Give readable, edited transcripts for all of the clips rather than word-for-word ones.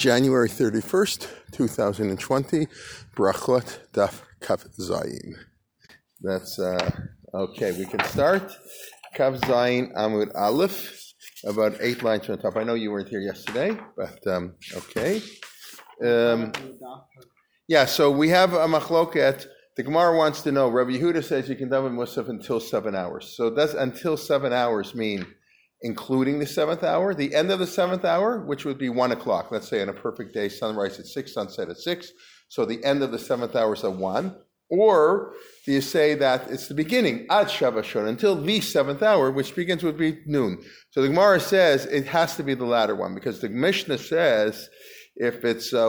January 31st, 2020, Brachot Daf Kav Zayin. That's, okay, we can start. Kav Zayin Amud Aleph, about 8 lines from the top. I know you weren't here yesterday, but okay. So we have a machloket. The Gemara wants to know, Rabbi Yehuda says you can daven Musaf until 7 hours. So does until 7 hours mean including the 7th hour, the end of the 7th hour, which would be 1 o'clock, let's say on a perfect day, sunrise at 6, sunset at 6, so the end of the 7th hour is at 1, or do you say that it's the beginning, ad Shavashon, until the 7th hour, which begins would be noon. So the Gemara says it has to be the latter one, because the Mishnah says if it's it's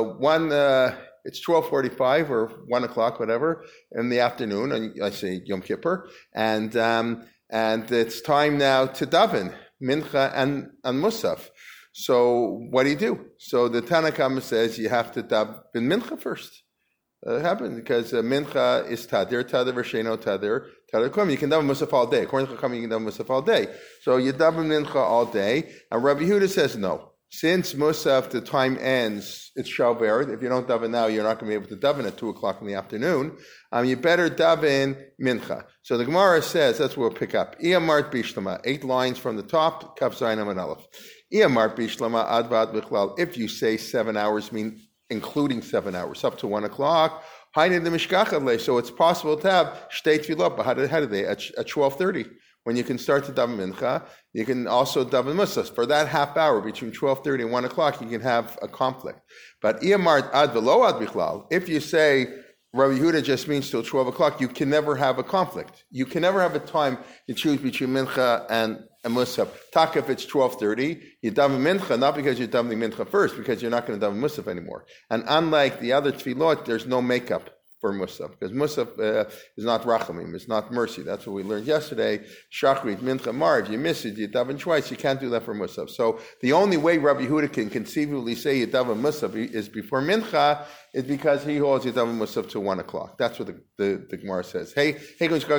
12:45 or 1 o'clock, whatever, in the afternoon, and I say Yom Kippur, and it's time now to daven Mincha and Musaf. So what do? So the Tanna Kama says you have to daven Mincha first. It happens because Mincha is Tadir V'Sheno Tadir Kum. You can daven Musaf all day. According to Chacham, you can daven Musaf all day. So you daven Mincha all day. And Rabbi Yehuda says no. Since Musaf, the time ends, it's Shalver. If you don't daven now, you're not going to be able to daven at 2 o'clock in the afternoon. You better daven Mincha. So the Gemara says, that's what we'll pick up. Iyamart Bishlama, 8 lines from the top, Kaf Zayin Amud Aleph. Iyamart Bishlama Advad Bichlal. If you say 7 hours, mean including 7 hours, up to 1 o'clock. Hainu the Mishkachadle. So it's possible to have Shtei Tefillah, how did they? At 12:30. When you can start to daven Mincha, you can also daven Musaf. For that half hour between 12:30 and 1 o'clock, you can have a conflict. But Iyamart Ad V'lo Ad Bichlal, if you say Rabbi Yehuda just means till 12 o'clock, you can never have a conflict. You can never have a time you choose between Mincha and Musaf. Tak, if it's 12:30, you daven Mincha, not because you're davening Mincha first, because you're not going to daven Musaf anymore. And unlike the other tefillot, there's no makeup for Musaf, because Musaf is not Rachamim, it's not mercy. That's what we learned yesterday. Shachrit, Mincha, Mar, if you miss it, you daven twice, you can't do that for Musaf. So the only way Rabbi Yehuda can conceivably say you daven Musaf is before Mincha, is because he holds you daven Musaf to 1 o'clock. That's what the Gemara says. When it's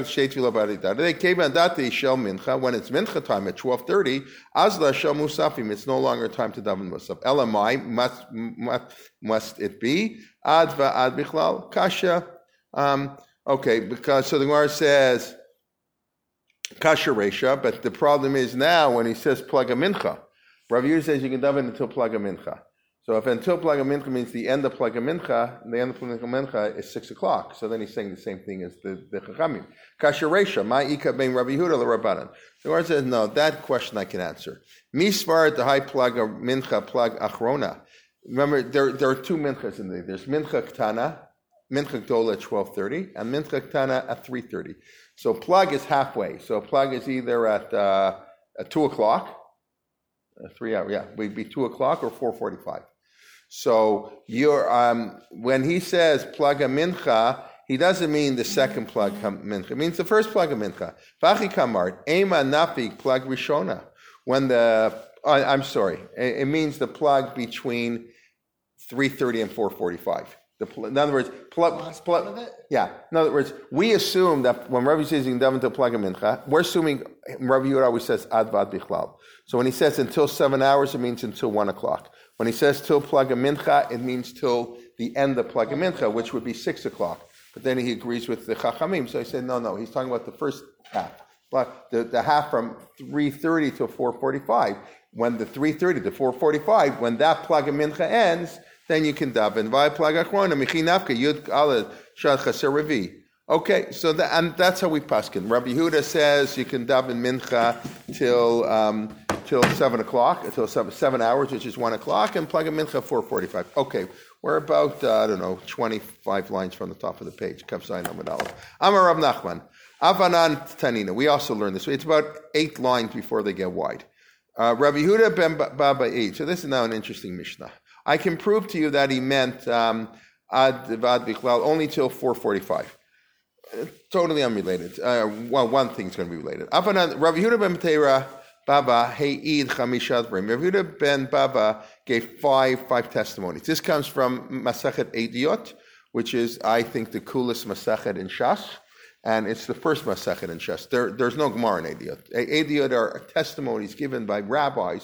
Mincha time at 12:30, Azla Shel Musafim, it's no longer time to daven Musaf. Elamai, must it be? Ad va'ad bichlal kasha. Okay, because so the Gemara says kasha resha, but the problem is now when he says plaga mincha, Rabbi Yehuda says you can daven until plaga mincha. So if until plaga mincha means the end of plaga mincha, the end of plaga mincha is 6 o'clock. So then he's saying the same thing as the chachamim. Kasha resha ma'ika ben Rabbi Yehuda l'Rabbanan. The Gemara says no, that question I can answer. Misvar the high plaga mincha plag achrona. Remember, there are 2 minchas in there. There's mincha ktana, mincha gdola at 12:30, and mincha ktana at 3:30. So plug is halfway. So plug is either at 2 o'clock, 3 hours, would be 2 o'clock or 4:45. So you're when he says plug a mincha, he doesn't mean the second plug mincha. It means the first plug of mincha. Vachi kamart ema nafik plug rishona. When I'm sorry, it means the plug between 3:30 and 4:45. In other words, In other words, we assume that when Rabbi says you can daven to plug a mincha, we're assuming Rabbi Yehuda always says ad vad bichlal. So when he says until 7 hours, it means until 1 o'clock. When he says till plug a mincha, it means till the end of plug a mincha, which would be 6 o'clock. But then he agrees with the chachamim. So he said, no, he's talking about the first half. But the half from 3:30 to 4:45, when the 3:30 to 4:45, when that plug of mincha ends, then you can daven. Okay, so and that's how we paskin. Rabbi Yehuda says you can daven mincha till 7 o'clock, until 7 hours, which is 1 o'clock, and plug of mincha 4:45. Okay, we're about 25 lines from the top of the page. Kav Zayin Amud Aleph. Amar Rav Nachman. Avanan Tanina. We also learn this. It's about 8 lines before they get wide. Rabbi Yehuda ben Baba'i. So this is now an interesting Mishnah. I can prove to you that he meant ad vad bichlal only till 4:45. Totally unrelated. One thing's going to be related. Avanan Rabbi Yehuda ben Teira Baba He'id Chamishad Brim. Rabbi Yehuda ben Baba gave five testimonies. This comes from Masachet Eidiot, which is, I think, the coolest Masachet in Shas. And it's the first Masachet in Shas. There's no Gemara in Eidiot. Eidiot are testimonies given by rabbis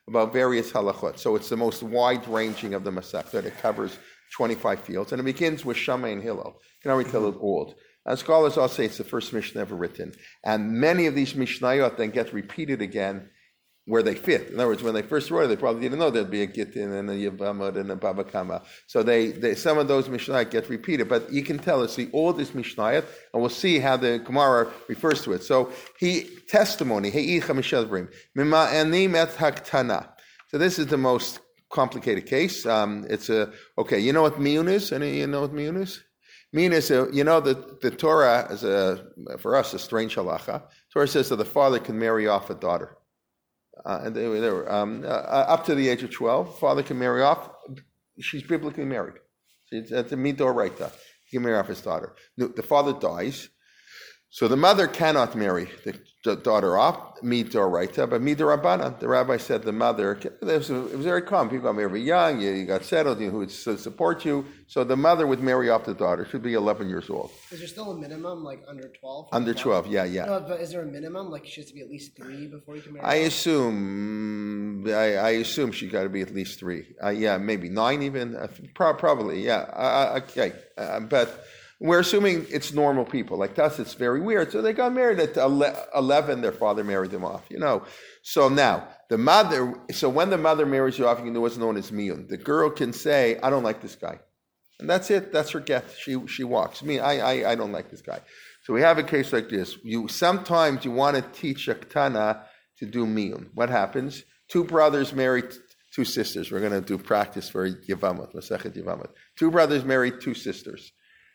about various halachot. So it's the most wide-ranging of the Masechta. It covers 25 fields, and it begins with Shammai and Hillel. You can already tell it old. And scholars all say it's the first Mishnah ever written. And many of these Mishnayot then get repeated again where they fit. In other words, when they first wrote it, they probably didn't know there'd be a Gittin and a Yevamot and a Baba Kama. So they some of those Mishnayot get repeated, but you can tell it's the oldest Mishnayot, and we'll see how the Gemara refers to it. So testimony, Heicha Mishalbrim, Mima Anim et Haktana. So this is the most complicated case. Okay, you know what miyun is? Any you know what miyun is? Miyun is, the Torah is for us a strange halacha. Torah says that the father can marry off a daughter. And they were up to the age of 12, father can marry off. She's biblically married. It's a midoraita. He can marry off his daughter. The father dies, so the mother cannot marry the daughter off, midoraita, but midorabana. The rabbi said the mother, it was very common. People got married very young, you got settled, who would support you. So the mother would marry off the daughter. She would be 11 years old. Is there still a minimum, like under 12? Under 12, yeah. No, but is there a minimum? Like she has to be at least 3 before you can marry? I assume she got to be at least 3. Maybe 9 even. Probably, yeah. Okay, but we're assuming it's normal people. Like us, it's very weird. So they got married at 11. Their father married them off. So now when the mother marries you off, you can do what's known as miyun. The girl can say, "I don't like this guy," and that's it. That's her get. She walks. I don't like this guy. So we have a case like this. Sometimes you want to teach a ktana to do miyun. What happens? 2 brothers marry 2 sisters. We're going to do practice for Yevamot, Masechet Yevamot. 2 brothers marry 2 sisters.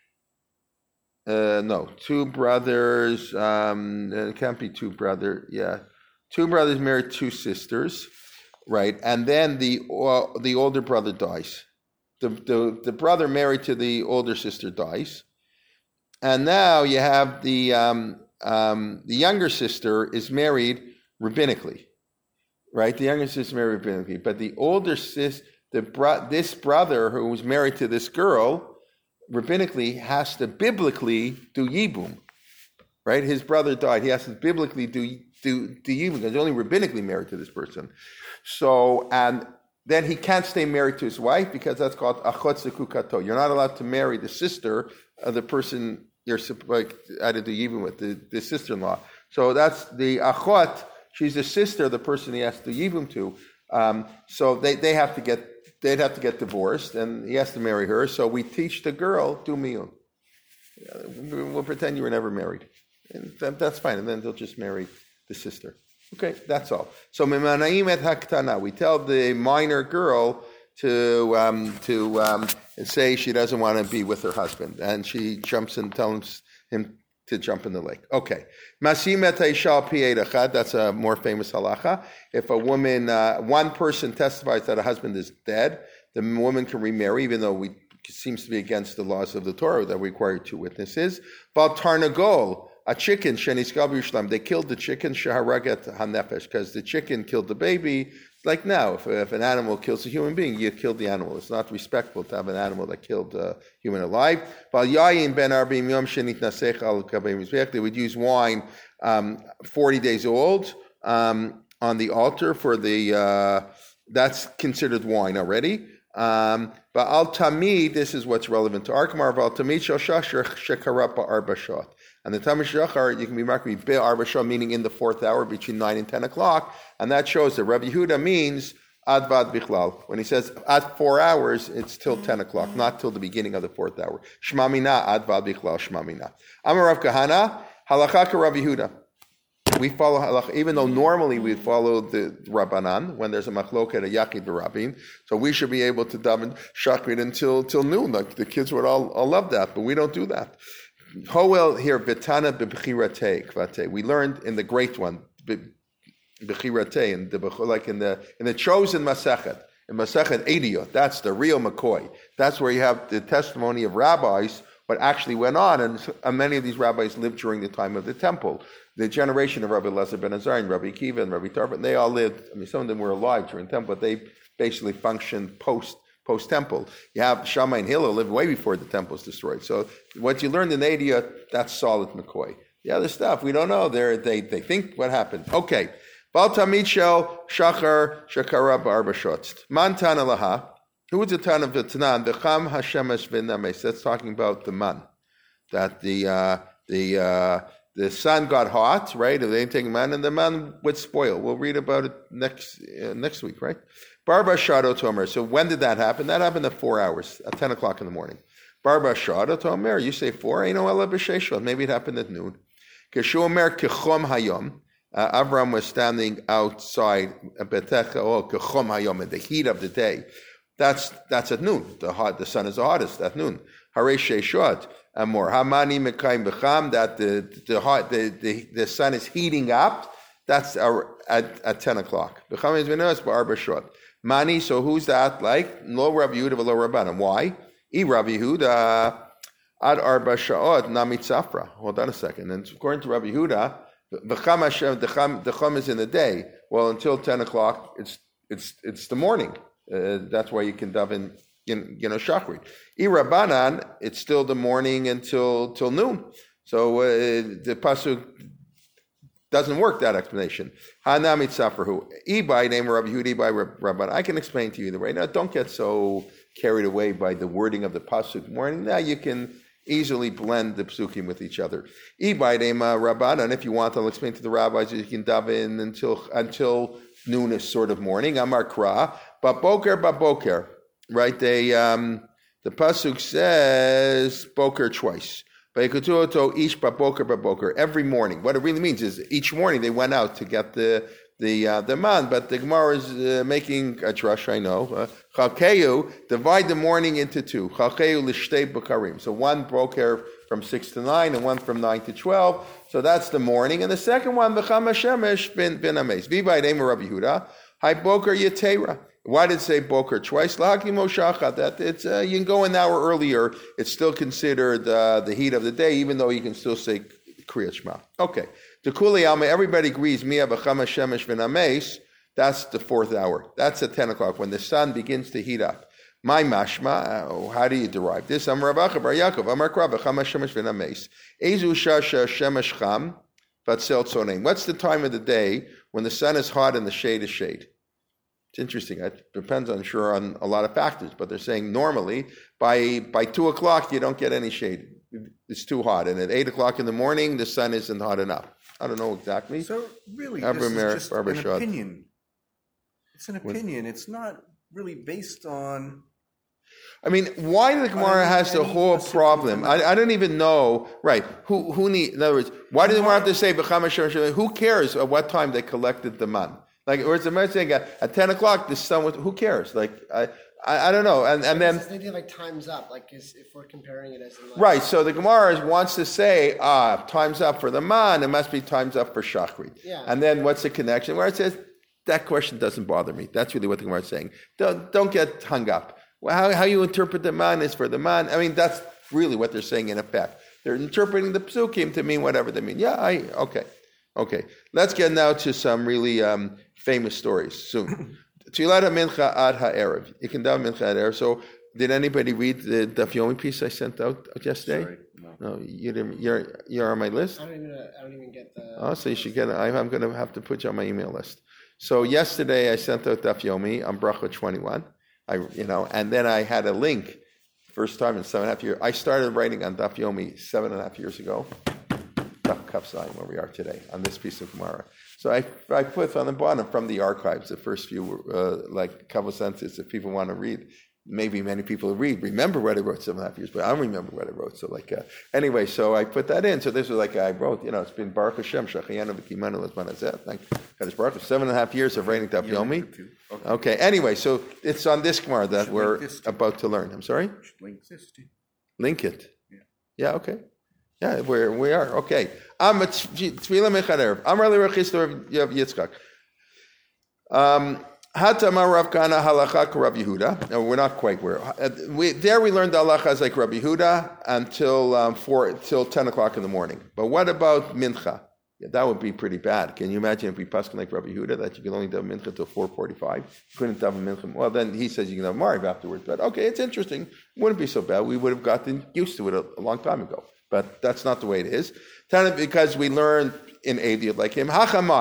2 brothers. It can't be 2 brothers. Yeah, 2 brothers married 2 sisters, right? And then the older brother dies. The brother married to the older sister dies, and now you have the younger sister is married rabbinically, right? The younger sister is married rabbinically, but the older this brother who was married to this girl, rabbinically has to biblically do yibum, right? His brother died. He has to biblically do yibum because he's only rabbinically married to this person. So, and then he can't stay married to his wife because that's called achot zekukato. You're not allowed to marry the sister of the person you're supposed to do yibum with, the sister-in-law. So that's the achot. She's the sister of the person he has to do yibum to. So they'd have to get divorced, and he has to marry her. So we teach the girl, do miyun. We'll pretend you were never married. And that's fine. And then they'll just marry the sister. Okay, that's all. So mimanaim et haktana. We tell the minor girl to say she doesn't want to be with her husband. And she jumps and tells him to jump in the lake. Okay. Masim et haishal pi eid echad. That's a more famous halacha. If a woman, one person testifies that a husband is dead, the woman can remarry, even though it seems to be against the laws of the Torah that require 2 witnesses. Val tarnagol, a chicken, sheniskal b'Yerushalayim. They killed the chicken, sheharaget hanefesh, because the chicken killed the baby. Like now, if an animal kills a human being, you kill the animal. It's not respectful to have an animal that killed a human alive. They would use wine 40 days old on the altar for that's considered wine already. But al tamid, this is what's relevant to our Gemara. Al tamid shel shasher shekarapa arba shot. And the Tamid Shachar, you can be marked be Arba Shah, meaning in the 4th hour between 9 and 10 o'clock. And that shows that Rabbi Yehuda means Advad Bichlal. When he says at 4 hours, it's till 10 o'clock, not till the beginning of the 4th hour. Shmamina, Advad Bichlal, Shmamina. Amar Rav Kahana, Halakha ka Rabbi Yehuda. We follow halakha, even though normally we follow the Rabbanan when there's a machloket, a yachid b'rabin. So we should be able to daven shachrit until noon. Like the kids would all love that, but we don't do that. Hoel here, Betana b'bechirate kvate. We learned in the great one, b'chirate, like in the chosen Masechet, in Masechet Ediyot. That's the real McCoy. That's where you have the testimony of rabbis, what actually went on, and many of these rabbis lived during the time of the temple. The generation of Rabbi Elazar ben Azar and Rabbi Akiva and Rabbi Tarfon, they all lived. I mean, some of them were alive during the temple, but they basically functioned post-temple. You have Shammai and Hillel lived way before the temple was destroyed. So what you learned in Ediyah, that's solid McCoy. The other stuff, we don't know. They think what happened. Okay. Bal Tamid Shel Shachar Shakara Ba'arba Shotz. Man Tana Laha. Who is the Tan of the Tanan? The Cham Hashemesh V'Names. That's talking about the man. That the sun got hot, right? If they didn't take man, and the man would spoil. We'll read about it next week, right? Barba Shado Tomer. So when did that happen? That happened at 4 hours, at 10 o'clock in the morning. Barba Shado Tomer. You say 4? Ain't no ela b'sheshot. Maybe it happened at noon. Keshu Omer Kechom Hayom. Avram was standing outside Betecha Kechom Hayom in the heat of the day. That's at noon. The sun is the hottest at noon. Harei Sheshot. More Hamani Mekayim Becham, that the sun is heating up. That's at 10 o'clock. Becham is Venos Ba'arba Shot. Mani. So who's that like? Lo Rabbi Yehuda v'lo Rabbanan. Why? Rabbi Yehuda ad Arba Sha'ot Namit Safra. Hold on a second. And according to Rabbi Yehuda, the Chum is in the day. Well, until 10 o'clock, it's the morning. That's why you can daven, Shachrit. Rabbanan, it's still the morning until noon. So the pasuk doesn't work, that explanation. Hanamit Safrahu. By name Rabbi Yehuda, by Rabbanan. I can explain to you the way. Now, don't get so carried away by the wording of the pasuk morning. Now you can easily blend the psukim with each other. By name Rabbanan. If you want, I'll explain to the rabbis that you can daven until noon is sort of morning. Amar Kra. Boker. Right? The pasuk says boker twice. Every morning. What it really means is each morning they went out to get the man. But the Gemara is making a drush, I know. Chalkeu, divide the morning into two. Chalkeu l'shtei bakarim. So one boker from 6 to 9 and one from 9 to 12. So that's the morning. And the second one, v'cham hashemesh bin ames. V'bay name of Rabbi Yehuda. Hi boker yetera. Why did it say boker twice? That it's you can go an hour earlier. It's still considered the heat of the day, even though you can still say Kriyat Shema. Okay. The Kuli Alma, everybody agrees. Mia b'chama shemesh v'nameis. That's the 4th hour. That's at 10 o'clock when the sun begins to heat up. My mashma. How do you derive this? Amar Rav Acha bar Yaakov. Amar Kra b'chama shemesh v'nameis. Ezu shasha shemesh cham v'tzel tzonein. What's the time of the day when the sun is hot and the shade is shade? It's interesting. It depends, I'm sure, on a lot of factors, but they're saying normally by 2 o'clock you don't get any shade. It's too hot, and at 8 o'clock in the morning the sun isn't hot enough. I don't know exactly. So really, this is just an opinion. It's an opinion. It's not really based on. I mean, why the Gemara has the whole problem? I don't even know. Right? Who need? In other words, why did the Gemara have to say b'chama shemesh? Who cares at what time they collected the man? Like, or it's the saying at 10 o'clock, the sun was, who cares? Like, I don't know. And then. They do like time's up, like if we're comparing it as. Right. So the Gemara wants to say, time's up for the man, it must be time's up for Shachrit. Yeah. And then what's the connection? Where it says, that question doesn't bother me. That's really what the Gemara is saying. Don't get hung up. Well, how you interpret the man is for the man. I mean, that's really what they're saying in effect. They're interpreting the psukim to mean whatever they mean. Yeah, okay. Let's get now to some really famous stories soon. Tfilat mincha ad ha'erev. You can daven mincha ad ha'erev. So, did anybody read the Daf Yomi piece I sent out yesterday? Sorry, no, you didn't. You're on my list. I don't even get the. Oh, so you should get it. I'm going to have to put you on my email list. So yesterday I sent out Daf Yomi on Bracha 21. And then I had a link. First time in 7.5 years. I started writing on Daf Yomi 7.5 years ago. Daf Kaf Zayin, where we are today, on this piece of Gemara. So I put on the bottom from the archives the first few, like a couple of sentences if people want to read. Maybe many people remember what I wrote 7.5 years, but I don't remember what I wrote. So anyway, so I put that in. So this was like I wrote, it's been Baruch Hashem, Shachayanu V'Kimanu L'Zman Hazeh. Thank God, Baruch. 7.5 years of writing Daf Yomi. Okay. Anyway, so it's on this Gemara that we're about to learn. I'm sorry? Link it. Yeah, okay. Yeah, we are. Okay. Amar li Rav Yitzchak. Hatama Rav Kana halacha Rav Yehuda. No, we're not quite where. We learned the halachas like Rav Yehuda until 10 o'clock in the morning. But what about mincha? Yeah, that would be pretty bad. Can you imagine if we paskin like Rav Yehuda that you can only daven mincha till 4:45? You couldn't daven mincha. Well, then he says you can have mariv afterwards. But okay, it's interesting. Wouldn't be so bad. We would have gotten used to it a long time ago. But that's not the way it is. Because we learned in Eidiot like him, hachamai.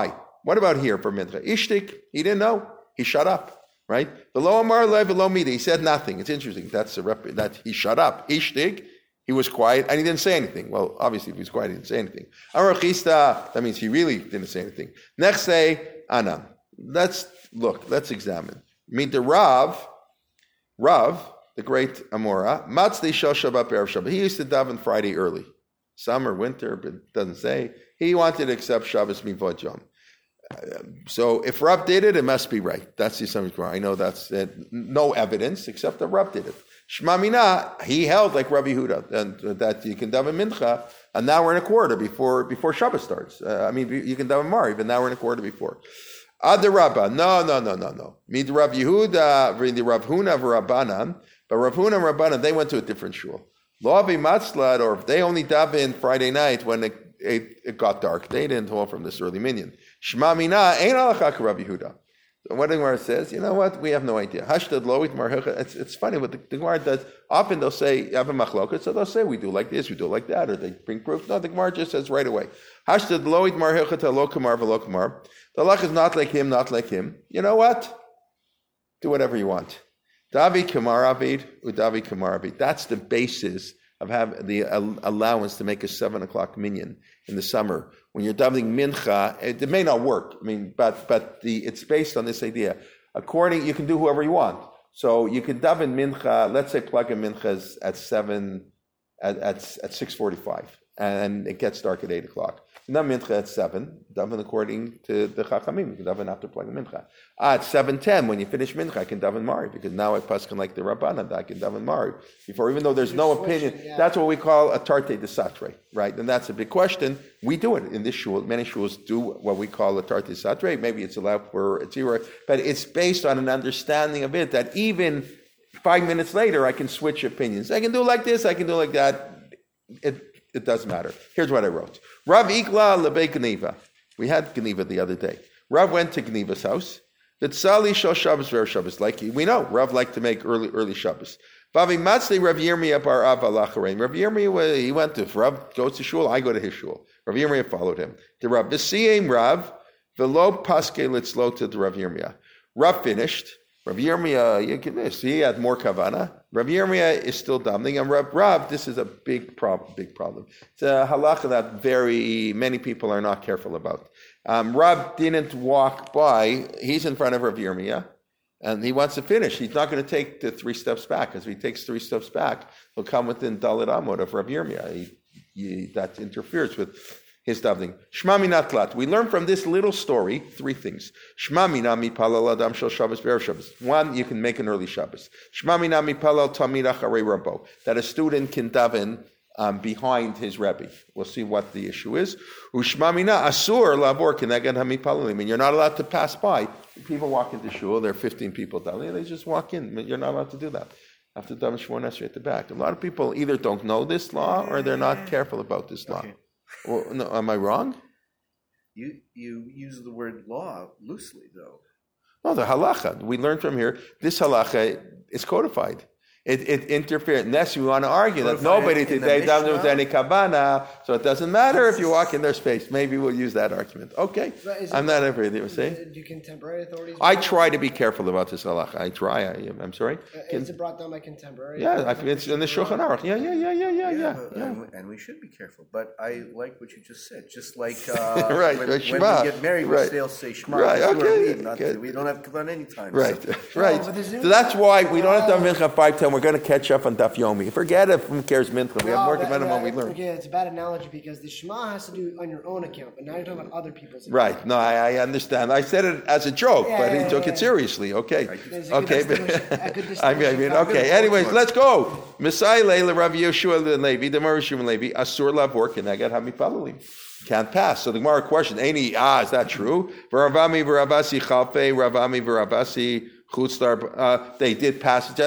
What about here for Mincha? Ishtik, he didn't know. He shut up, right? Below Amar Le, below Mida, he said nothing. It's interesting. That he shut up. Ishtik, he was quiet, and he didn't say anything. Well, obviously, if he was quiet, he didn't say anything. Arachista, that means he really didn't say anything. Next day, Anam. Let's examine. Meet the Rav, the great Amora, Matzli Shel Shabbat Erev Shabbat. He used to daven Friday early. Summer, winter, but it doesn't say. He wanted to accept Shabbos Mivod Yom. So if Rav did it, it must be right. That's the Yisrael Gemara. I know that's no evidence except that Rav did it. Shema Mina, he held like Rabbi Yehuda, and that you can daven Mincha an hour and a quarter before Shabbos starts. You can daven Mariv an hour and a quarter before. Ad Rabba, no. Mid Rav Yehuda, the Rav Huna v'Rabbanan, but Rav Huna and Rabbanan, they went to a different shul. Lo avi matzlad, or if they only daven Friday night when it got dark, they didn't hold from this early minyan. Shema Mina, ain't alachak Rav Yehuda. So what the Gemara says, you know what? We have no idea. Hashtad loit marhecha. It's funny what the Gemara does. Often they'll say, you have a machloket, so they'll say, we do like this, we do like that, or they bring proof. No, the Gemara just says right away. Hashtad loit marhecha ta lo kamar v'lo kamar. The halach is not like him, not like him. You know what? Do whatever you want. Davi kamar avid, udavi kamar avid. That's the basis of having the allowance to make a 7 o'clock minyan in the summer. When you're davening mincha, it may not work. But it's based on this idea. You can do whoever you want. So you can daven mincha. Let's say plug in minchas at 6:45, and it gets dark at 8 o'clock. Now mincha at 7, daven according to the chachamim. You can daven after plugging mincha. At 7:10, when you finish mincha, I can daven mariv, because now I paskin like the rabbanan, I can daven mariv before, even though there's no opinion. Yeah. That's what we call a tarte de satre, right? And that's a big question. We do it in this shul. Many shuls do what we call a tarte de satre. Maybe it's allowed for a tzira, but it's based on an understanding of it that even 5 minutes later, I can switch opinions. I can do like this, I can do like that. It doesn't matter. Here's what I wrote. Rav Ikla Lebe Geniva. We had Geniva the other day. Rav went to Geniva's house. The Tzali Shal Shabbos Ver Shabbos. Like we know, Rav liked to make early Shabbos. Vavi Matzli Rav Yirmiyah Bar Av Alacharein. Rav Yirmiyah, he went to, if Rav goes to shul, I go to his shul. Rav Yirmiyah followed him. The Rav V'siyim Rav V'lo Paske Litzlo to the Rav Yirmiyah. Rav finished. Rav Yirmiyah, he had more kavana. Rav Yirmiyah is still davening, and Rav, this is a big problem. It's a halacha that very many people are not careful about. Rav didn't walk by. He's in front of Rav Yirmiyah, and he wants to finish. He's not going to take the 3 steps back. As he takes 3 steps back, he'll come within Dalit Amod of Rav Yirmiyah. That interferes with his davening. Shema mina tlat. We learn from this little story 3 things. Shema mina mipalal adam shel Shabbos be'erev Shabbos. 1, you can make an early Shabbos. Shema mina mipalal tamid acharei rabbo. That a student can daven behind his Rebbe. We'll see what the issue is. Ushma mina asur labor keneged hamipalalim. And you're not allowed to pass by. People walk into shul. There are 15 people davening. They just walk in. You're not allowed to do that. After daven Shemona Esrei at the back. A lot of people either don't know this law or they're not careful about this law. Okay. Well, no, am I wrong? You use the word law loosely, though. No, the halacha. We learned from here, this halacha is codified. It interferes. Unless you want to argue that nobody today doesn't with any kabana, so it doesn't matter if you walk in their space. Maybe we'll use that argument. Okay, I'm not afraid. You say? Do contemporary authorities? I try to be careful about this halacha. I try. I'm sorry. Is it brought down by contemporary? Yeah, it's in the Shulchan Aruch. Yeah. And we should be careful. But I like what you just said. Just like right, when we get married, we still say Shema. Right. Okay. We don't have to run any time. Right. So that's why we don't have to have mincha 5:10. We're going to catch up on Daf Yomi. Forget it. Who cares mincha? We have more depending on what we learn. Okay, it's a bad analogy because the Shema has to do on your own account, but now you're talking about other people's account. Right. No, I understand. I said it as a joke, but he took it seriously. Okay. Okay. Okay. Anyways, let's go. Messiah Leila Rav Yeshua Levi, the Marishim Levi, Asur Lavor Keneged Hamipalalim. Can't pass. So the Gemara question, is that true? Ravami Varavasi Chalpe, Ravami Varavasi they did pass it.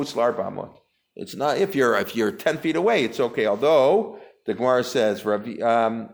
It's not if you're 10 feet away, it's okay. Although the Gemara says, how did Rav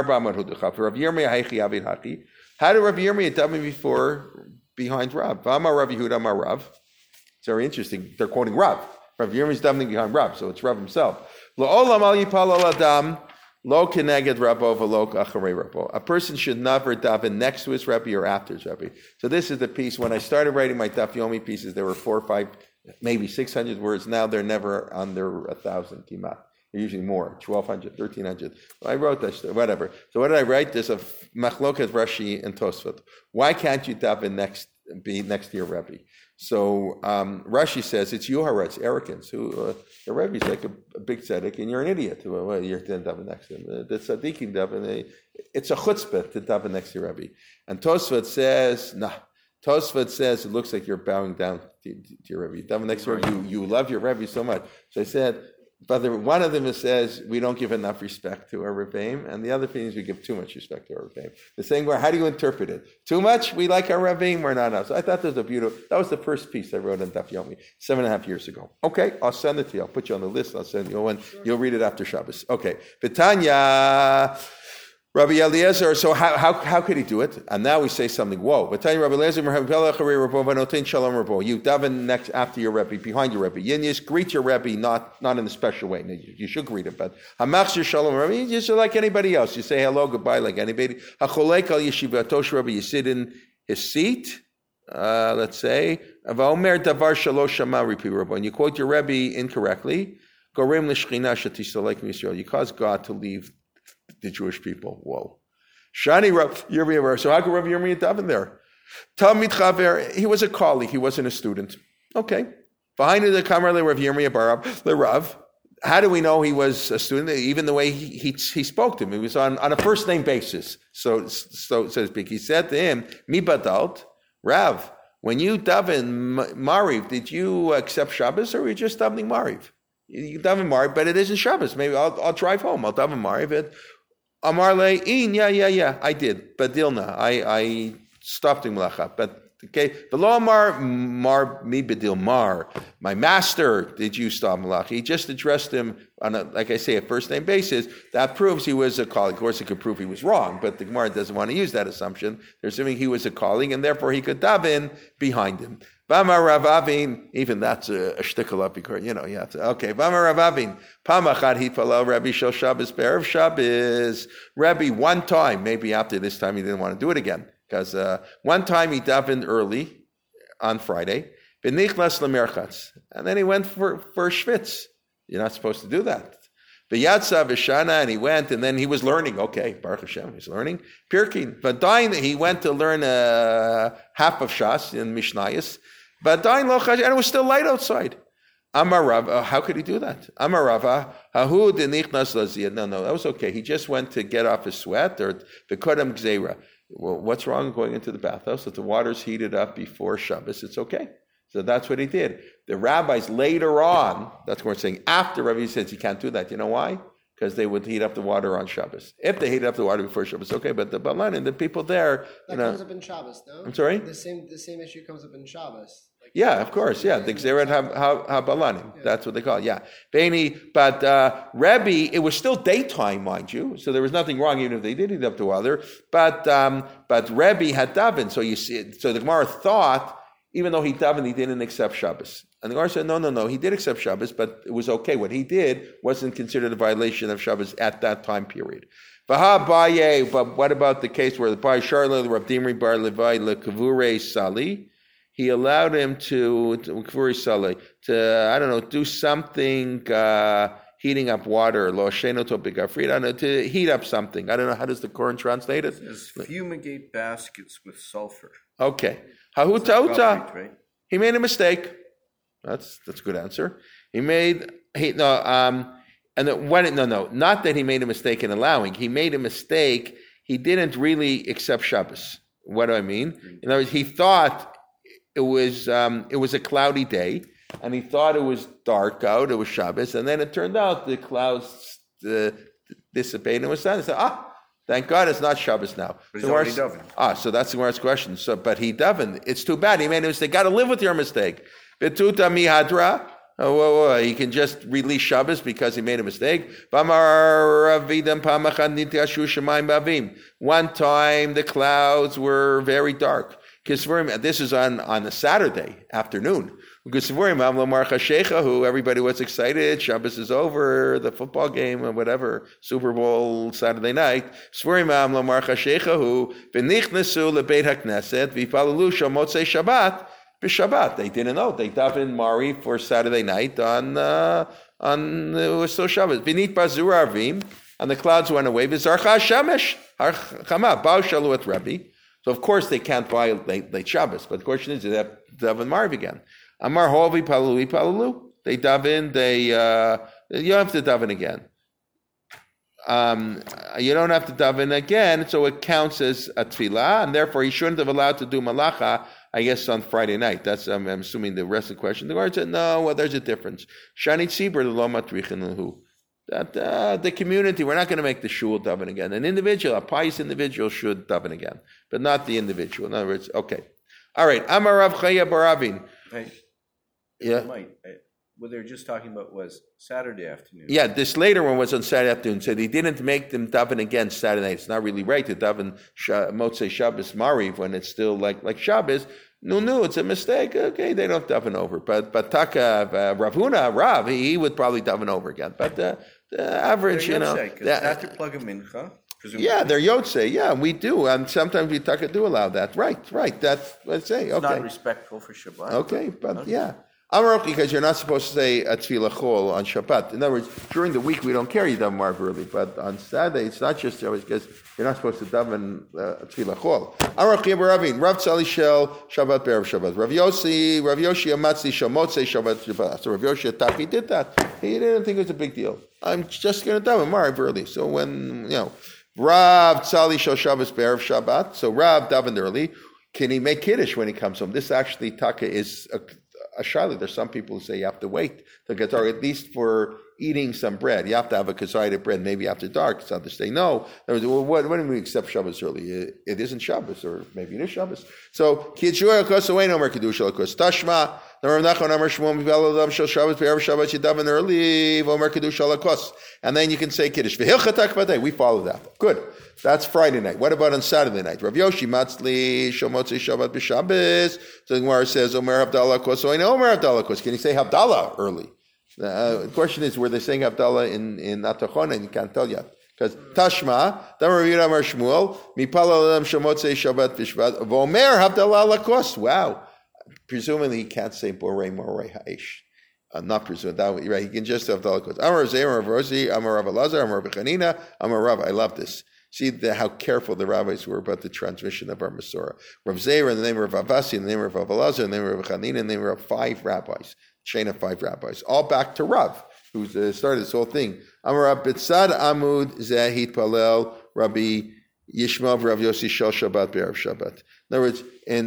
Yirmiyah daven before behind Rav? Rav Yehuda Amar Rav. It's very interesting. They're quoting Rav. Rav Yirmiyah is davening behind Rav, so it's Rav himself. Lo keneged Rabbo v'lo acharei Rabbo. A person should never daven next to his Rebbe or after his Rebbe. So this is the piece. When I started writing my Daf Yomi pieces, there were 4 or 5, maybe 600 words. Now they're never under 1,000 kimat. They're usually more, 1,200, 1,300. I wrote that, whatever. So what did I write? There's a machloket Rashi and Tosfot. Why can't you daven be next to your Rebbe? So Rashi says it's Yohara, arrogance. The Rebbe is like a big tzedek, and you're an idiot. Well, you're daven next to him. The tzaddikim daven. It's a chutzpah to daven next to your Rebbe. And Tosfot says, nah. Tosfot says it looks like you're bowing down to your Rebbe. Daven next to your Rebbe. You love your Rebbe so much. So I said, but one of them says we don't give enough respect to our Rebbeim, and the other thing is we give too much respect to our Rebbeim. The saying, how do you interpret it? Too much? We like our Rebbeim or not enough? So I thought that was the first piece I wrote on Daf Yomi 7.5 years ago. Okay, I'll send it to you. I'll put you on the list. I'll send you one. You'll read it after Shabbos. Okay. Vitanya, Rabbi Eliezer, so how could he do it? And now we say something, whoa. Vitanya, Rabbi Eliezer, you daven next after your Rebbe, behind your Rebbe. Yinyis, greet your Rebbe, not in a special way. You should greet him, but Hamachshir Shalom Rebbe, you just like anybody else. You say hello, goodbye like anybody. Hacholek al yeshivatosh Rebbe, you sit in his seat, let's say. Va'omer davar shalosh shama repeat Rebbe. And you quote your Rebbe incorrectly. Gorem l'shchina shetishalek Yisrael. You cause God to leave the Jewish people. Whoa. Shani Rav Yirmiyah. So how could Rav Yirmiyah daven there? Talmid Chaver, he was a colleague, he wasn't a student. Okay. Behind the Kamar le Rav Yirmiyah Barab, le Rav. How do we know he was a student? Even the way he spoke to him. He was on a first name basis. So to speak. He said to him, Mi badalt, Rav, when you daven Mariv, did you accept Shabbos or were you just davening Mariv? You daven Mariv, but it isn't Shabbos. Maybe I'll drive home. I'll daven Mariv. Amar le'in, yeah, I did. But Dilna, I stopped in Melacha. But okay, below mar mi bedil mar. My master, did you stop Melacha? He just addressed him on like I say, a first name basis. That proves he was a colleague. Of course, it could prove he was wrong, but the Gemara doesn't want to use that assumption. They're assuming he was a colleague, and therefore he could daven behind him. V'amar Rav Avin, even that's a shtickle up because, you have to, okay. V'amar Rav Avin, Pamachad Hifala Rabbi Shel Shabbos Be'erev Shabbos. Rabbi, one time, maybe after this time he didn't want to do it again, because one time he davened early on Friday, B'nichlas L'merchatz, and then he went for a shvitz. You're not supposed to do that. V'yatza v'shana, and he went, and then he was learning. Okay, Baruch Hashem, he's learning. Pirkin, V'dain, he went to learn half of Shas in Mishnayos. V'dain lo chash, and it was still light outside. Amar Rav, how could he do that? Amar Rava, hahu denichnas laziyah. No, that was okay. He just went to get off his sweat, or v'kodem gzeira. Well, what's wrong with going into the bathhouse? If the water's heated up before Shabbos, it's okay. So that's what he did. The rabbis later on, that's what we're saying, after Rabbi says he can't do that. You know why? Because they would heat up the water on Shabbos. If they heated up the water before Shabbos, okay, but the Balan and the people there, that comes up in Shabbos, no? I'm sorry? The same issue comes up in Shabbos. Yeah, of course, yeah. The Gzeret HaBalanim, that's what they call it, yeah. But Rebbe, it was still daytime, mind you, so there was nothing wrong even if they did heat up the water, but Rebbe had daven, so you see, so the Gemara thought, even though he davened, he didn't accept Shabbos. And the Gemara said, no, he did accept Shabbos, but it was okay. What he did wasn't considered a violation of Shabbos at that time period. But what about the case where the Bai Sharla, Rav Dimri Bar Levi, Lekavure Sali, he allowed him to Kavure Sali, to do something, heating up water, to heat up something. I don't know, how does the Quran translate it? It says fumigate baskets with sulfur. Okay. Right? He made a mistake. That's a good answer. Not that he made a mistake in allowing. He made a mistake. He didn't really accept Shabbos. What do I mean? In other words, he thought it was a cloudy day, and he thought it was dark out. It was Shabbos, and then it turned out the clouds dissipated and it was sun. He said, thank God it's not Shabbos now. But he's already davened. So that's the Gemara's question. So, but he davened. It's too bad. He made a mistake. Got to live with your mistake. Betuta mihadra. He can just release Shabbos because he made a mistake. One time the clouds were very dark. This is on a Saturday afternoon. Everybody was excited. Shabbos is over. The football game or whatever, Super Bowl Saturday night. They didn't know. They davened Mari for Saturday night on it was still Shabbos. Vinit bazur arvim, and the clouds went away. V'zarcha shemesh harchama ba'u shalu et Rabbi. So of course they can't violate Shabbos, but the question is, they have to daven Mariv again. Amar hovi palulu. They daven. You don't have to daven again. You don't have to daven again, so it counts as a tefillah, and therefore he shouldn't have allowed to do malacha, I guess, on Friday night. That's I'm assuming the rest of the question. The Gemara said, no, well, there's a difference. Shani tzibur lo matrichin lahu. That the community, we're not going to make the shul daven again. An individual, a pious individual, should daven again, but not the individual. In other words, okay, all right. Amar Rav Chaya Baravin. Hey, yeah. What they were just talking about was Saturday afternoon. Yeah, this later one was on Saturday afternoon. So they didn't make them daven again Saturday night. It's not really right to daven Motzei Shabbos Mariv when it's still like Shabbos. No, it's a mistake. Okay, they don't daven over. But Taka, Rav Huna, Rav, he would probably daven over again. But the average, after Plug Mincha. Yeah, they're Yotzei. Yeah, we do. And sometimes we Taka do allow that. Right. That's what I say. Okay. It's not respectful for Shabbat. Okay, but yeah. Amar, because you're not supposed to say a tefillah chol on Shabbat. In other words, during the week we don't carry daven Marv early, but on Saturday it's not just because you're not supposed to daven tefillah chol. Amar Chiyah Baravin, Rav Tzali Shel Shabbat Be'erev Shabbat. Rav Yoshi Amatzli Shel Motzei Shabbat Shabbat. So Rav Yoshi Taki did that. He didn't think it was a big deal. I'm just going to daven Marv early. So when Rav Tzali Shel Shabbat Be'erev Shabbat. So Rav davened early. Can he make kiddush when he comes home? This actually Taka is a Charlotte, there's some people who say you have to wait to get dark, at least for eating some bread. You have to have a kasayit bread maybe after dark. So others say no. When do we accept Shabbos early? It isn't Shabbos, or maybe it is Shabbos. So Kidshuah Kosaway no more Kedusha Lakos Tashma. And then you can say Kiddush. We follow that. Good. That's Friday night. What about on Saturday night? Rav Yoshi Matzli Shomotzi Shabbat B'Shabbos. So the Gemara says Omer Havdalah Kos. Omer Havdalah Kos. Can you say Havdalah early? The question is, were they saying Havdalah in Atachon? And you can't tell yet. Because Tashma, Damar Rav Amar Shmuel, Mipala Lam Shomotzi Shabbat B'Shabbos. Vomer Havdalah Lakos. Wow. Presumably he can't say Borei Morei Ha'ish. Not presumably that way, right? He can just have Dalakos. Amar Zeh, Amar Rosi, Amar Rav Elazar, Amar Rav Chanina, Amar Rav. I love this. See how careful the rabbis were about the transmission of our Masorah. Rav Zeh in the name of Rav Avasi, in the name of Rav Elazar, in the name of Rav Chanina, in the name of 5 rabbis, chain of 5 rabbis, all back to Rav, who started this whole thing. Amar Rav Bitzad Amud Zeh Hitpalel Rabbi Yishmael Rav Yossi Shel Shabbat Be'erev Shabbat. In other words, in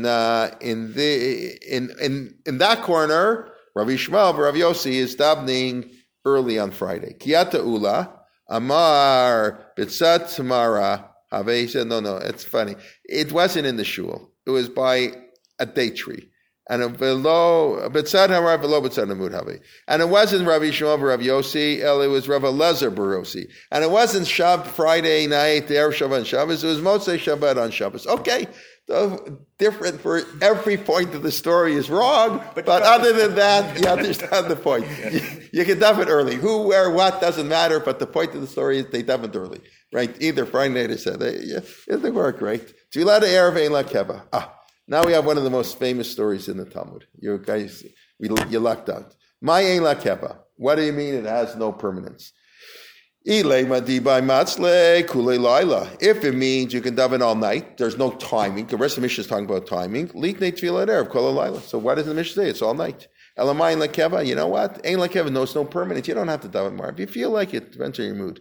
that corner, Rav Yishmael Rav Yossi is davening early on Friday. Kiyata Ula Amar Bitzat Tamara Have. He said, no, it's funny. It wasn't in the shul. It was by a date tree. And below Bitzat Hamar below Bitzat Amud Have. And it wasn't Rav Yishmael Rav Yossi, it was Rav Elazar Barosi. And it wasn't Friday night, the Erev Shabbat on Shabbos, it was Motzei Shabbat on Shabbos. Okay, different for every point of the story is wrong, but other than that, you understand the point. You can daven early. Who, where, what, doesn't matter, but the point of the story is they davened early. Right? Either Friday night or Saturday. It worked, right? Tefillah Erev Ein La Keva. Now we have one of the most famous stories in the Talmud. You guys, you lucked out. My Ein La Keva. What do you mean it has no permanence? If it means you can daven all night, there's no timing. The rest of the Mishnah is talking about timing. So what does the Mishnah say? It's all night. Elamai Ein La Keva. You know what? Ein La Keva knows no permanence. You don't have to daven more. If you feel like it, depends on your mood.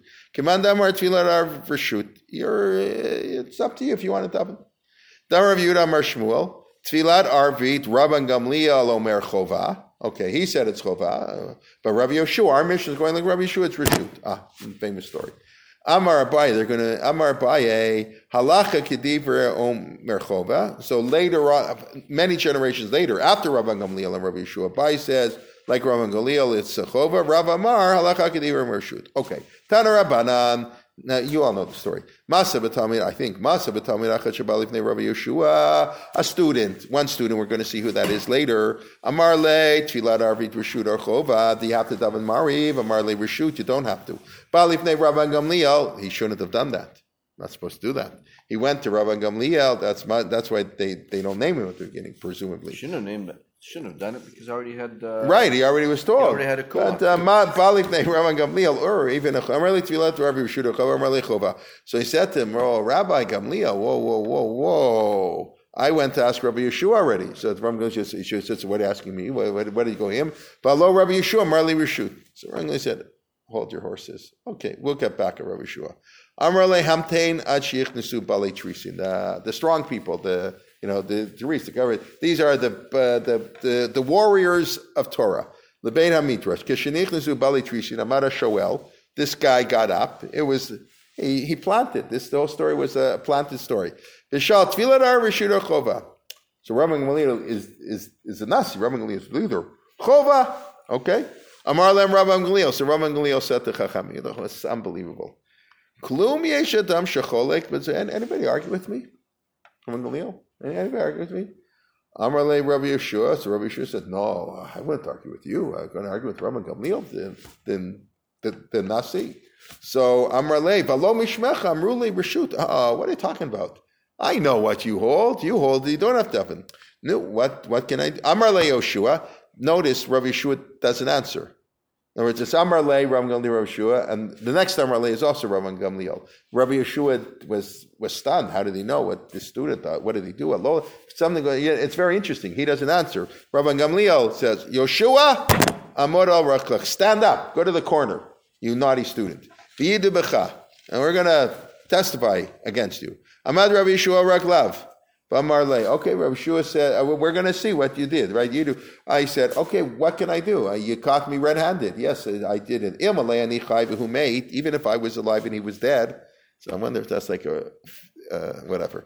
It's up to you if you want to daven. Rav Yehuda Amar Shmuel, Tfilat Arvit, Rabban Gamliel Omer Chova. Okay, he said it's Chova, but Rav Yoshua, our mission is going like Rav Yoshua, it's Rishut. Famous story. Amar Abaye, Amar Abaye, Halacha Kedivre Omer Chova. So later on, many generations later, after Rabban Gamliel and Rav Yoshua, Abaye says, like Rabban Gamliel, it's Chova. Rav Amar, Halacha Kedivre Omer Rishut. Okay, Tana Rabbanan, Now, you all know the story. Masa b'talmid, I think, Masa b'talmid achad sheba lifnei Rabbi Yeshua, one student, we're going to see who that is later. Amar le, tfilat arvit reshut archova, do you have to daven mariv? Amar le reshut, you don't have to. Ba lifnei Rabban Gamliel, he shouldn't have done that. Not supposed to do that. He went to Rabban Gamliel, that's why they don't name him at the beginning, presumably. Shouldn't have done it because I already had... right, he already was told. He already had a call. But Rabban Gamliel, or even so he said to him, oh, Rabbi Gamliel, whoa. I went to ask Rabbi Yeshua already. So Rabbi Yeshua said, so what are you asking me? What did you go him? Balo Rabbi Yeshua, Marli Rishut. So Rabbi Gamliel said, hold your horses. Okay, we'll get back at Rabbi Yeshua. Amrale Hamtain Ad Sheikh Nesu Bali Trisin. The strong people, the government. These are the warriors of Torah. The Bein HaMidrash. Keshenich Nesu Bali Trisin Amara Shoel. This guy got up. It was he planted. The whole story was a planted story. Vishal Tfilat Ar Rishut Chova. So Rabban Gamliel is a Nasi. Rabban Gamliel is the leader. Chova. Okay. Amar Lem Rabban Gamliel. So Rabban Gamliel said to Chachamim. It's unbelievable. Klum yesh adam shecholek. But anybody argue with me? Rabban Gamliel? Anybody argue with me? Amar le Rabbi Yeshua. So Rabbi Yeshua said, no, I wouldn't argue with you. I'm going to argue with Rabban Gamliel than Nasi. So Amar le Valo Mishmecha Amrule Reshut. What are you talking about? I know what you hold. You don't have to happen. No, what can I do? Amar le Yoshua. Notice Rabbi Yeshua doesn't answer. In other words, it's Amar le Rabban Gamliel Rabbi Yeshua, and the next Amar le is also Rabban Gamliel. Rabbi Yeshua was stunned. How did he know what the student thought? What did he do? It's very interesting. He doesn't answer. Rabban Gamliel says, Yoshua, Amor al Rachlach, stand up, go to the corner, you naughty student. V'yidu b'cha, and we're going to testify against you. Amad Rabbi Yeshua Raklav. Okay, Rabbi Yeshua said, we're going to see what you did, right? You do. I said, okay, what can I do? You caught me red-handed. Yes, I did it. Even if I was alive and he was dead. So I wonder if that's like a, whatever.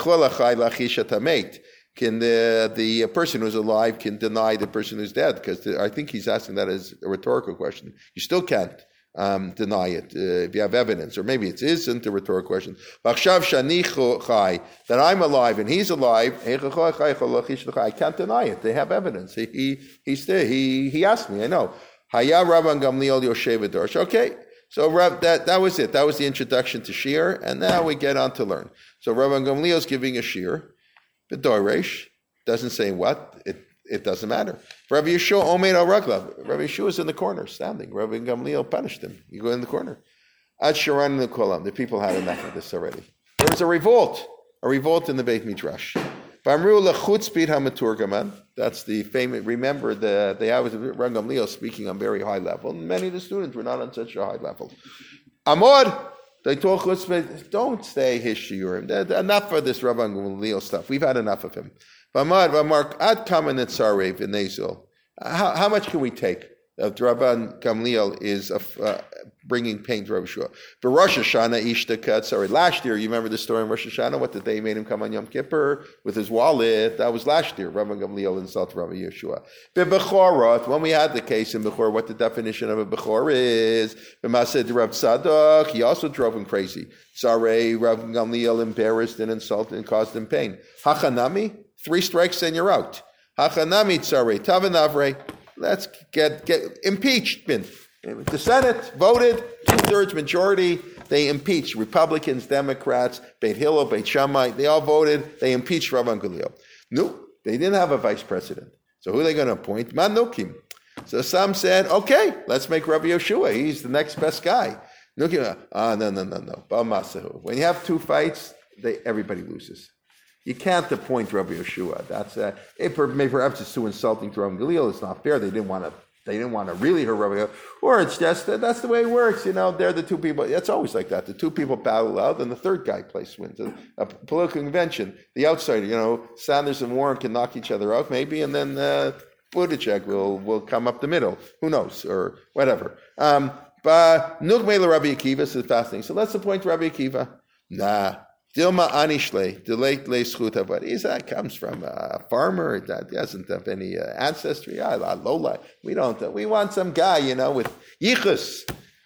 Can the person who's alive can deny the person who's dead? Because I think he's asking that as a rhetorical question. You still can't deny it if you have evidence, or maybe it isn't a rhetorical question. That I'm alive and he's alive, I can't deny it. They have evidence. He's there. He asked me. I know. Haya Rabban Gamliel Yoshev Dorsh. Okay, so that was it. That was the introduction to Shir, and now we get on to learn. So Rabban Gamliel is giving a Shir. The Doresh doesn't say what. It doesn't matter. Rabbi Yeshua Omeid al Raglav. Rabbi Yeshua is in the corner, standing. Rabbi Gamliel punished him. You go in the corner. Ad Sharan the Kolam. The people had enough of this already. There was a revolt in the Beit Midrash. Vamru lechutz bid hamaturgaman. That's the famous. Remember, they have Rabbi Gamliel speaking on very high level. Many of the students were not on such a high level. Amor. They told chutzpah, don't stay his shiurim. Enough of this Rabbi Gamliel stuff. We've had enough of him. How much can we take? Rabban Gamliel is bringing pain to Rabbi Yeshua. But Rosh Hashanah, last year, you remember the story in Rosh Hashanah, what did they made him come on Yom Kippur with his wallet? That was last year. Rabban Gamliel insulted Rabbi Yeshua. Bechorot, when we had the case in Bechor, what the definition of a Bechor is, B'maseh Rav Tzadok, he also drove him crazy. Sorry, Rabban Gamliel embarrassed and insulted and caused him pain. Hachanami, 3 strikes and you're out. Hachanami tzarei tavanavre. Let's get impeachment. The Senate voted 2/3 majority. They impeached Republicans, Democrats, Beit Hillel, Beit Shammai. They all voted. They impeached Rabban Gamliel. No, they didn't have a vice president. So who are they going to appoint? Manukim. So some said, okay, let's make Rabbi Yeshua. He's the next best guy. No. When you have 2 fights, everybody loses. You can't appoint Rabbi Yeshua. That's perhaps it's too insulting to Rabban Gamliel. It's not fair. They didn't want to really hurt Rabbi Yeshua. Or it's just that's the way it works. They're the 2 people. It's always like that. The 2 people battle out, and the 3rd guy wins. A political convention. The outsider. Sanders and Warren can knock each other out maybe, and then Buttigieg will come up the middle. Who knows, or whatever. But Nugmela Rabbi Akiva is fascinating. So let's appoint Rabbi Akiva. Nah. Dilma Anishle, delate le schuta, but that comes from a farmer that doesn't have any ancestry. Lola, we don't. We want some guy, with yichus.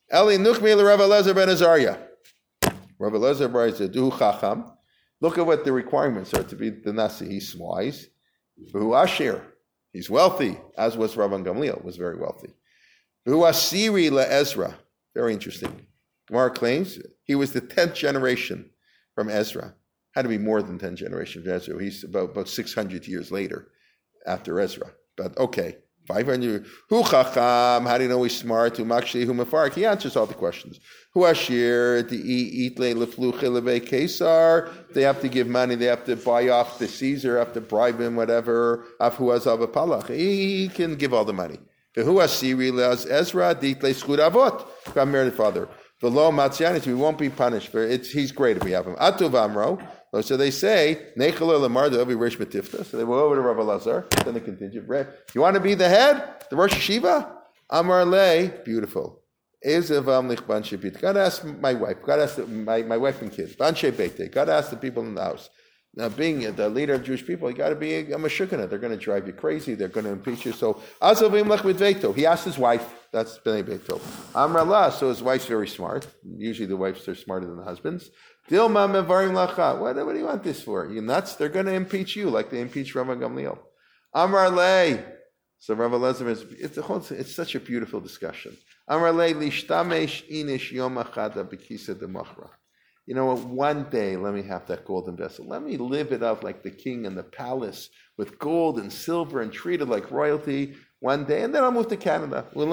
Eli nuchmi le Rav Elazar ben Azariah. Rav Elazar ben Azariah, du chacham. Look at what the requirements are to be the Nasi. He's wise. V'hu ashir. He's wealthy, as was Rabban Gamliel, was very wealthy. V'hu asiri le Ezra. Very interesting. Gemara claims he was the 10th generation from Ezra. Had to be more than 10 generations of Ezra. He's about 600 years later after Ezra. But okay, 500. Hu chacham, how do you know he's smart? Hu makshi, hu mafarik. He answers all the questions. Hu ashir, itle lefluche leve Caesar. They have to give money. They have to buy off the Caesar, have to bribe him, whatever. Af hu azav palach. He can give all the money. Hu asiri leaz Ezra, ditle schud avot. God married the father. The law matzianis, we won't be punished for it. He's great if we have him. Atuv amro. So they say, Nechalo Lamar, they'll be Rish Matifta. So they go over to Rav Elazar, then the contingent. You want to be the head? The Rosh Hashiva? Amar Le, beautiful. Ezevam Lichban Shebit. God asked my wife. God asked my wife and kids. Banshe Bete. God asked the people in the house. Now, being the leader of Jewish people, you got to be a mashukana. They're going to drive you crazy. They're going to impeach you. So, Azavim Lech with Veto. He asked his wife. That's Bnei Beito. Amar La. So his wife's very smart. Usually the wives are smarter than the husbands. Dilma mevarim lacha. What do you want this for? You nuts? They're going to impeach you like they impeached Rav Gamliel. Amar Le. So Rav Elazar it's such a beautiful discussion. Amar Le lishtamesh inish yom achada bekisa demachra. You know what? One day, let me have that golden vessel. Let me live it up like the king in the palace with gold and silver and treated like royalty one day, and then I'll move to Canada. And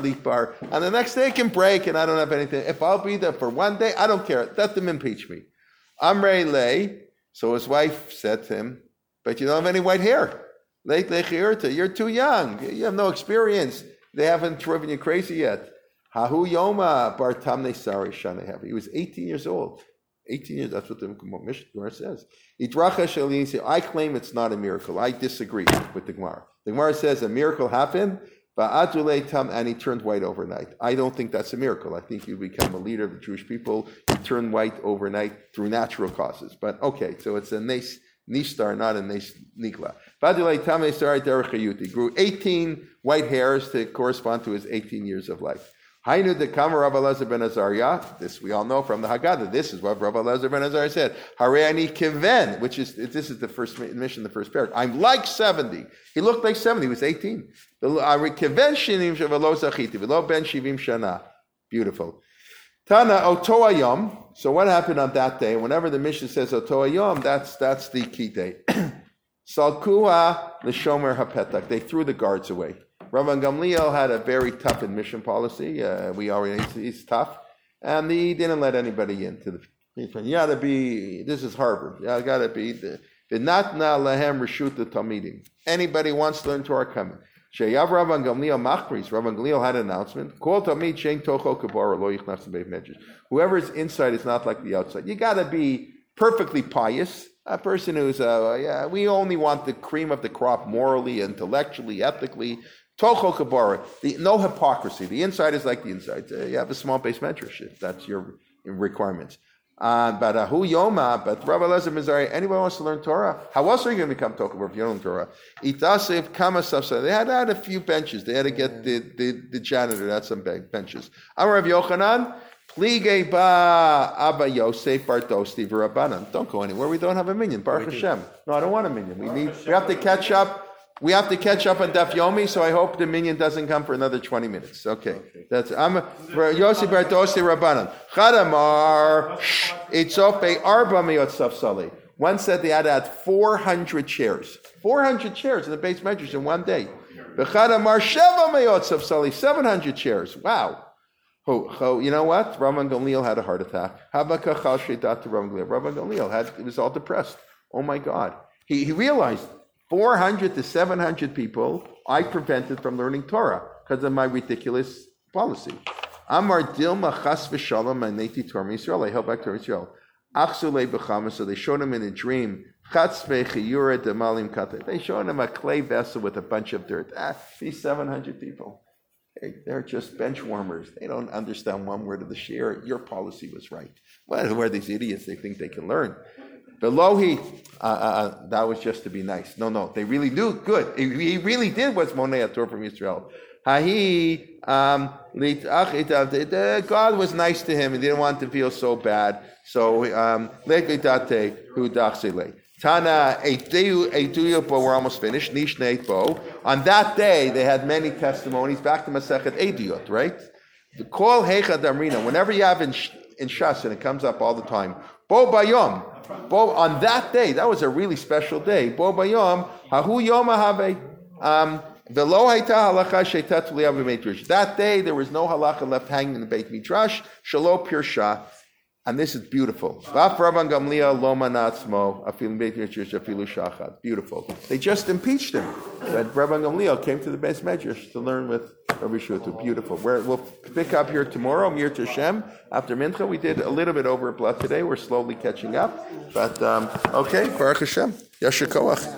the next day it can break and I don't have anything. If I'll be there for one day, I don't care. Let them impeach me. Amrei Le, so his wife said to him, but you don't have any white hair. You're too young. You have no experience. They haven't driven you crazy yet. Hahu Yoma Bar Tamne Sari Shanehav. He was 18 years old. 18 years, that's what the Gemara says. I claim it's not a miracle. I disagree with the Gemara. The Gemara says a miracle happened, and he turned white overnight. I don't think that's a miracle. I think you become a leader of the Jewish people, you turn white overnight through natural causes. But okay, so it's a Nishtar, not a Nigla. He grew 18 white hairs to correspond to his 18 years of life. Hainu de Kama Rav Elazar ben Azariah. This we all know from the Haggadah. This is what Rav Elazar ben Azariah said. Hareani kiven, which is this is the first mission, the first paragraph. I'm like 70. He looked like 70. He was 18. Beautiful. Tana otoayom. So what happened on that day? Whenever the mission says otoayom, that's the key date. Salkua l'shomer hapetak. They threw the guards away. Rabban Gamliel had a very tough admission policy. He's tough. And he didn't let anybody into the. You got to be, this is Harvard. You got to be the natna lahem reshuta talmidim. Anybody wants to learn Torah, come in. Sheyav Rabban Gamliel machris. Rabban Gamliel had an announcement. Kol talmid shein tocho kabara lo yichnas beit medrash. Whoever's inside is not like the outside. You got to be perfectly pious. A person who's, we only want the cream of the crop morally, intellectually, ethically. Tocho kabara, no hypocrisy. The inside is like the inside. You have a small base mentorship. That's your requirements. But Rav Elazar ben Azariah, anybody wants to learn Torah? How else are you going to become Tochabar if you don't learn Torah? Itasev kama safsa. They had to add a few benches. They had to get the janitor to add some benches. Amar Rav Yochanan, Plige ba Abba Yosef Bardosti v'Rabbanan. Don't go anywhere. We don't have a minion. Baruch Hashem. No, I don't want a minion. We have to catch up. We have to catch up on Daf Yomi, so I hope the minion doesn't come for another 20 minutes. Okay. That's for Yossi Bardosi Rabbanan. Chadamar Itzofe Arba Meyot Safsali. One said they had to add 400 chairs. 400 chairs in the base measures in one day. Chadamar Sheva Meyot Safsali. 700 chairs. Wow. You know what? Rabban Gamliel had a heart attack. Habakach al Sheidat to Rabban Gamliel. Rabban Gamliel was all depressed. Oh my God. He realized 400 to 700 people I prevented from learning Torah because of my ridiculous policy. Amar Dilma Chas v'Shalom Maneti Torah Yisrael. I held back Torah Yisrael. Achsulei b'chama. So they showed him in a dream. Chatz v'chiyura demalim kata. They showed him a clay vessel with a bunch of dirt. These 700 people. They're just bench warmers. They don't understand one word of the shir. Your policy was right. Well, who are these idiots? They think they can learn. Below that was just to be nice. No, they really do good. He really did what's Monei Torah from Israel. God was nice to him. He didn't want to feel so bad. So, Tana we're almost finished. Nishneit bo. On that day, they had many testimonies. Back to Masechet Ediyot, right? The Kol Heicha Damrina. Whenever you have in Shas, and it comes up all the time. Bo Bayom. Bo on that day. That was a really special day. Bo Bayom. Hahu Yom Ahave. That day, there was no halacha left hanging in the Beit Midrash. Shalo Pirsha. And this is beautiful. Beautiful. They just impeached him. But Rabban Gamliel came to the Beis Medrash to learn with Rabbi Shutu. Beautiful. We'll pick up here tomorrow, Mir Tashem, after Mincha. We did a little bit over a blood today. We're slowly catching up. But, okay, Baruch Hashem. Yasher Koach.